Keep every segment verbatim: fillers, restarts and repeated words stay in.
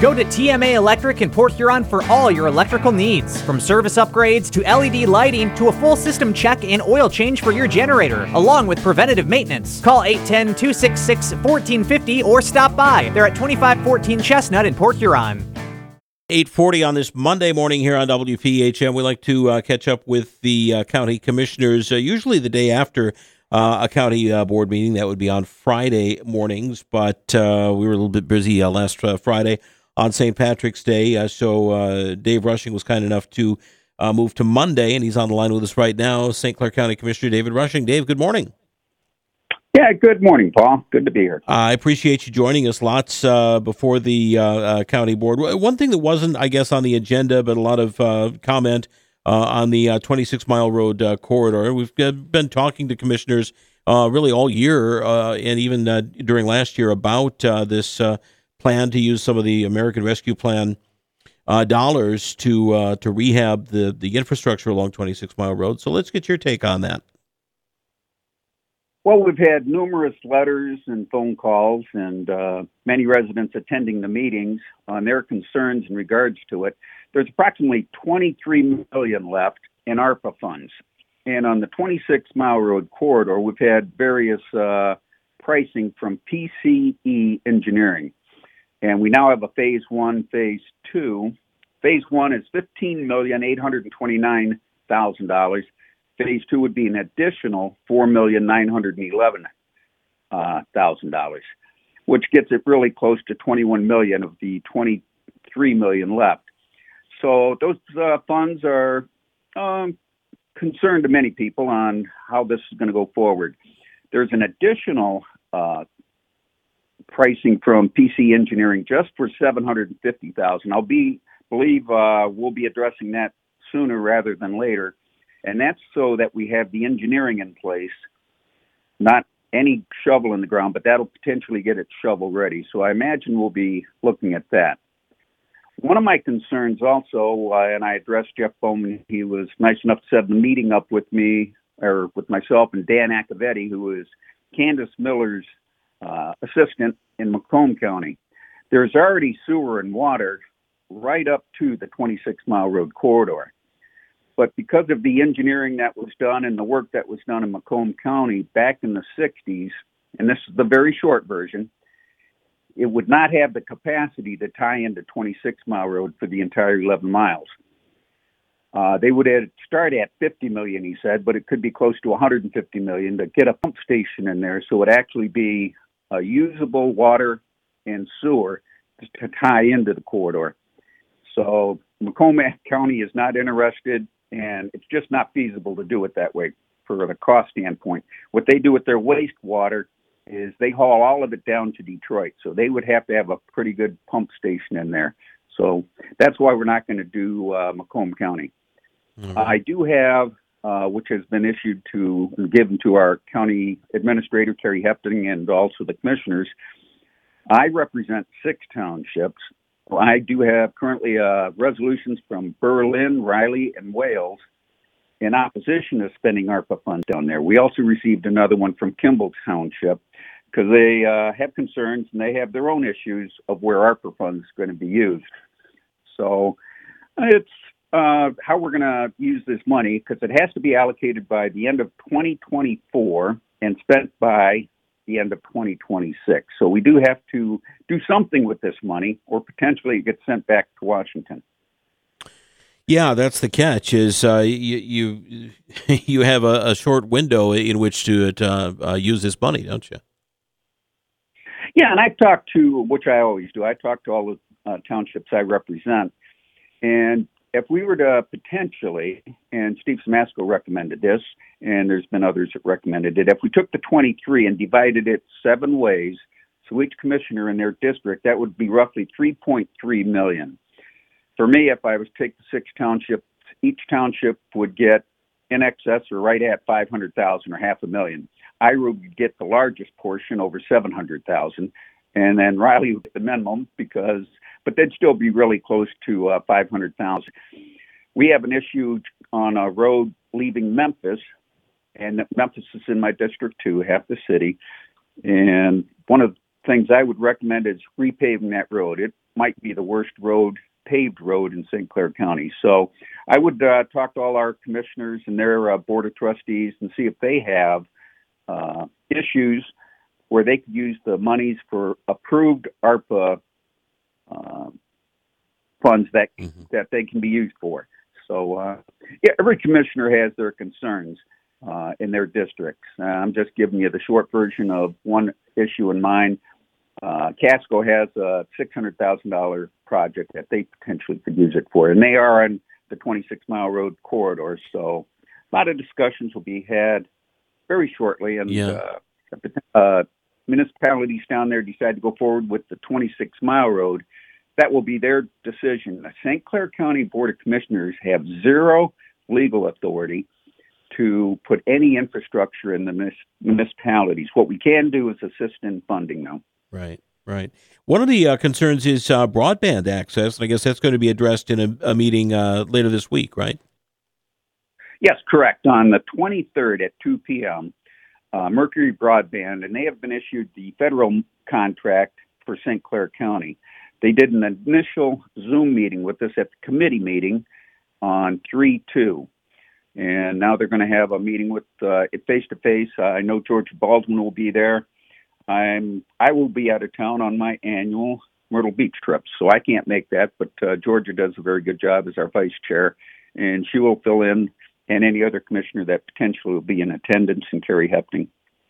Go to T M A Electric in Port Huron for all your electrical needs. From service upgrades to L E D lighting to a full system check and oil change for your generator, along with preventative maintenance. Call eight one zero, two six six, one four five zero or stop by. They're at twenty-five fourteen Chestnut in Port Huron. eight forty on this Monday morning here on W P H M. We like to uh, catch up with the uh, county commissioners, uh, usually the day after uh, a county uh, board meeting. That would be on Friday mornings, but uh, we were a little bit busy uh, last uh, Friday on Saint Patrick's Day, uh, so uh, Dave Rushing was kind enough to uh, move to Monday, and he's on the line with us right now, Saint Clair County Commissioner David Rushing. Dave, good morning. Yeah, good morning, Paul. Good to be here. I appreciate you joining us. Lots uh, before the uh, uh, county board. One thing that wasn't, I guess, on the agenda, but a lot of uh, comment uh, on the uh, twenty-six mile road uh, corridor. We've been talking to commissioners uh, really all year uh, and even uh, during last year about uh, this uh, plan to use some of the American Rescue Plan uh, dollars to uh, to rehab the, the infrastructure along twenty-six mile road. So let's get your take on that. Well, we've had numerous letters and phone calls and uh, many residents attending the meetings on their concerns in regards to it. There's approximately twenty-three million dollars left in ARPA funds. And on the twenty-six mile road corridor, we've had various uh, pricing from P C E Engineering. And we now have a phase one, phase two. Phase one is fifteen million eight hundred twenty-nine thousand dollars. Phase two would be an additional four million nine hundred eleven thousand dollars, which gets it really close to twenty-one million dollars of the twenty-three million dollars left. So those uh, funds are um, concern to many people on how this is going to go forward. There's an additional uh, pricing from P C Engineering just for seven hundred fifty thousand dollars. I'll be believe uh, we'll be addressing that sooner rather than later. And that's so that we have the engineering in place, not any shovel in the ground, but that'll potentially get it shovel ready. So I imagine we'll be looking at that. One of my concerns also, uh, and I addressed Jeff Bowman, he was nice enough to set the meeting up with me, or with myself and Dan Accavetti, who is Candace Miller's uh, assistant in Macomb County. There's already sewer and water right up to the twenty-six mile road corridor. But because of the engineering that was done and the work that was done in Macomb County back in the sixties, and this is the very short version, it would not have the capacity to tie into twenty-six mile road for the entire eleven miles. Uh, they would have start at fifty million, he said, but it could be close to one hundred fifty million to get a pump station in there so it would actually be a usable water and sewer to tie into the corridor. So Macomb County is not interested, and it's just not feasible to do it that way for the cost standpoint. What they do with their wastewater is they haul all of it down to Detroit, so they would have to have a pretty good pump station in there. So that's why we're not going to do uh, Macomb County. Mm-hmm. I do have, uh, which has been issued to and given to our county administrator, Terry Hepting, and also the commissioners. I represent six townships. I do have currently uh, resolutions from Berlin, Riley, and Wales in opposition to spending ARPA funds down there. We also received another one from Kimball Township because they uh, have concerns and they have their own issues of where ARPA funds are going to be used. So it's uh, how we're going to use this money, because it has to be allocated by the end of twenty twenty-four and spent by the end of twenty twenty-six. So we do have to do something with this money, or potentially it gets sent back to Washington. Yeah, that's the catch. Is uh, you you you have a, a short window in which to, to uh, use this money, don't you? Yeah, and I've talked to, which I always do. I talk to all the uh, townships I represent, and if we were to potentially, and Steve Samasco recommended this, and there's been others that recommended it, if we took the twenty-three and divided it seven ways, so each commissioner in their district, that would be roughly three point three million dollars. For me, if I was to take the six townships, each township would get in excess or right at five hundred thousand dollars or half a million. I would get the largest portion, over seven hundred thousand dollars, and then Riley would get the minimum, because, but they'd still be really close to uh, five hundred thousand dollars. We have an issue on a road leaving Memphis, and Memphis is in my district too, half the city, and one of the things I would recommend is repaving that road. It might be the worst road, paved road in Saint Clair County. So I would uh, talk to all our commissioners and their uh, board of trustees and see if they have uh, issues where they could use the monies for approved ARPA uh, funds that mm-hmm. that they can be used for. So uh, yeah, every commissioner has their concerns uh, in their districts. Uh, I'm just giving you the short version of one issue in mind. Uh, Casco has a six hundred thousand dollars project that they potentially could use it for, and they are on the twenty-six mile road corridor. So a lot of discussions will be had very shortly, and yeah. uh, uh, municipalities down there decide to go forward with the twenty-six mile road. That will be their decision. The Saint Clair County Board of Commissioners have zero legal authority to put any infrastructure in the municipalities. What we can do is assist in funding, though. Right, right. One of the uh, concerns is uh, broadband access, and I guess that's going to be addressed in a, a meeting uh, later this week, right? Yes, correct. On the twenty-third at two p.m., uh, Mercury Broadband, and they have been issued the federal contract for Saint Clair County. They did an initial Zoom meeting with us at the committee meeting on three two. And now they're going to have a meeting with uh, face-to-face. Uh, I know George Baldwin will be there. I'm, I will be out of town on my annual Myrtle Beach trip, so I can't make that. But uh, Georgia does a very good job as our vice chair, and she will fill in, and any other commissioner that potentially will be in attendance, and Carrie Hepting.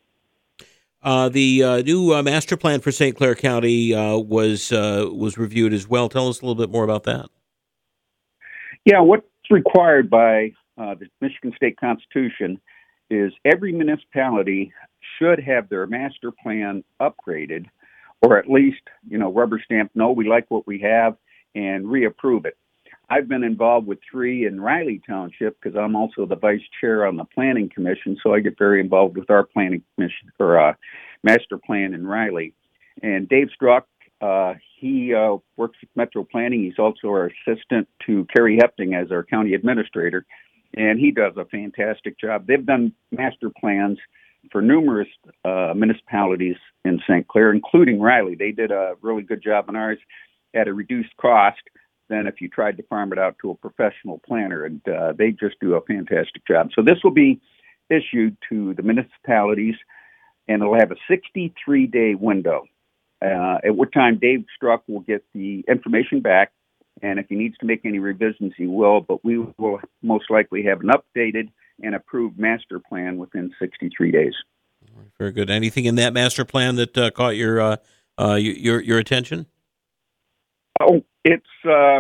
Uh, the uh, new uh, master plan for Saint Clair County uh, was uh, was reviewed as well. Tell us a little bit more about that. Yeah, what's required by uh, the Michigan State Constitution is every municipality should have their master plan upgraded, or at least, you know, rubber stamp, no, we like what we have, and reapprove it. I've been involved with three in Riley Township because I'm also the vice chair on the planning commission, so I get very involved with our planning commission or uh, master plan in Riley. And Dave Struck, uh, he uh, works with Metro Planning. He's also our assistant to Carrie Hepting as our county administrator, and he does a fantastic job. They've done master plans for numerous uh, municipalities in Saint Clair, including Riley. They did a really good job on ours at a reduced cost than if you tried to farm it out to a professional planner, and uh, they just do a fantastic job. So this will be issued to the municipalities, and it'll have a sixty-three day window, uh, at which time Dave Struck will get the information back, and if he needs to make any revisions, he will, but we will most likely have an updated and approved master plan within sixty-three days. Very good. Anything in that master plan that uh, caught your, uh, uh, your your attention? Oh, it's, uh,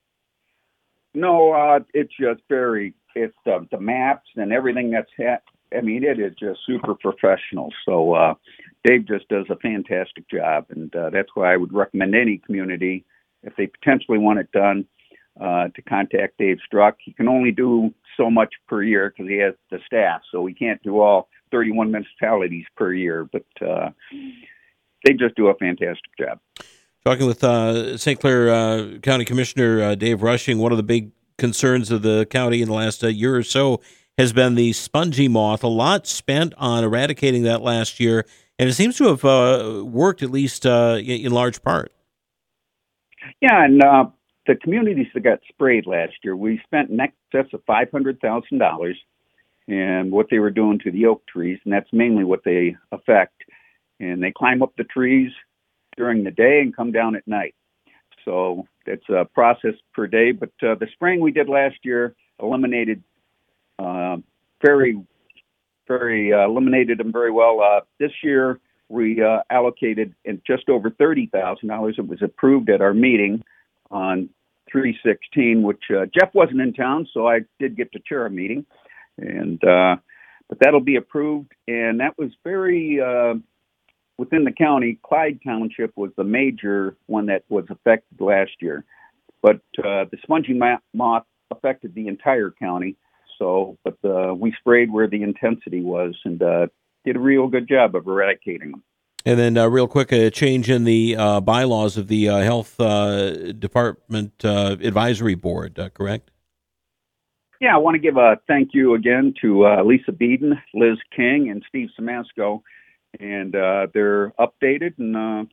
no, uh, it's just very, it's uh, the maps and everything that's, ha- I mean, it is just super professional. So uh, Dave just does a fantastic job, and uh, that's why I would recommend any community, if they potentially want it done, uh, to contact Dave Struck. He can only do so much per year because he has the staff, so he can't do all thirty-one municipalities per year, but uh, they just do a fantastic job. Talking with uh, Saint Clair uh, County Commissioner uh, Dave Rushing, one of the big concerns of the county in the last uh, year or so has been the spongy moth. A lot spent on eradicating that last year, and it seems to have uh, worked at least uh, in large part. Yeah, and uh, the communities that got sprayed last year, we spent in excess of five hundred thousand dollars in what they were doing to the oak trees, and that's mainly what they affect. And they climb up the trees during the day and come down at night. So it's a process per day. But uh, the spraying we did last year eliminated uh, very, very uh, eliminated them very well. Uh, this year we uh, allocated in just over thirty thousand dollars. It was approved at our meeting on three sixteen, which uh, Jeff wasn't in town, so I did get to chair a meeting. And uh, but that'll be approved, and that was very. Uh, Within the county, Clyde Township was the major one that was affected last year. But uh, the spongy moth affected the entire county. So, but uh, we sprayed where the intensity was and uh, did a real good job of eradicating them. And then uh, real quick, a change in the uh, bylaws of the uh, Health uh, Department uh, Advisory Board, uh, correct? Yeah, I want to give a thank you again to uh, Lisa Beeden, Liz King, and Steve Samasco. And uh, they're updated, and uh,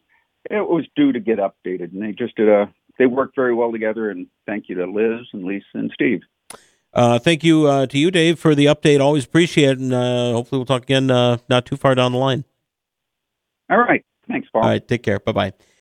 it was due to get updated, and they just did a. They worked very well together, and thank you to Liz and Lisa and Steve. Uh, thank you uh, to you, Dave, for the update. Always appreciate it, and uh, hopefully we'll talk again uh, not too far down the line. All right. Thanks, Paul. All right. Take care. Bye-bye.